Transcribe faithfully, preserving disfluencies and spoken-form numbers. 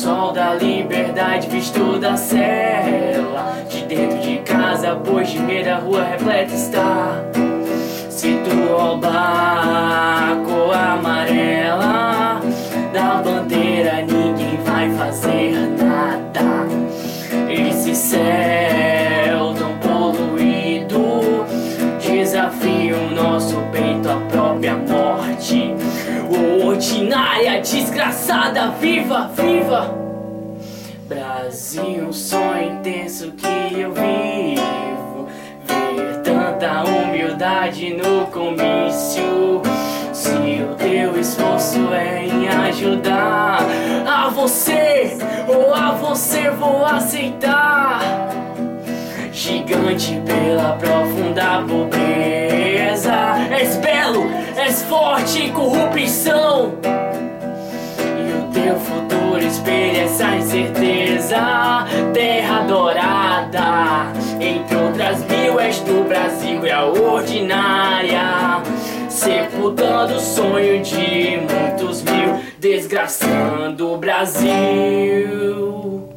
sol da liberdade visto da cela, de dentro de casa, pois de medo a rua repleta está. Se tu roubar a cor amarela da bandeira, ninguém vai fazer nada. Esse céu tão poluído desafia o nosso peito à própria morte. Ô, ordinária, desgraçada, viva, viva! Brasil, um sonho intenso que eu vivo, ver tanta humildade no comício. Se o teu esforço é em ajudar a você, ou a você vou aceitar. Gigante pela profunda pobreza, és belo, és forte, corrupção. E o teu futuro espelha essa incerteza. Terra dourada, entre outras mil, és do Brasil e a ordinária, sepultando o sonho de muitos mil, desgraçando o Brasil.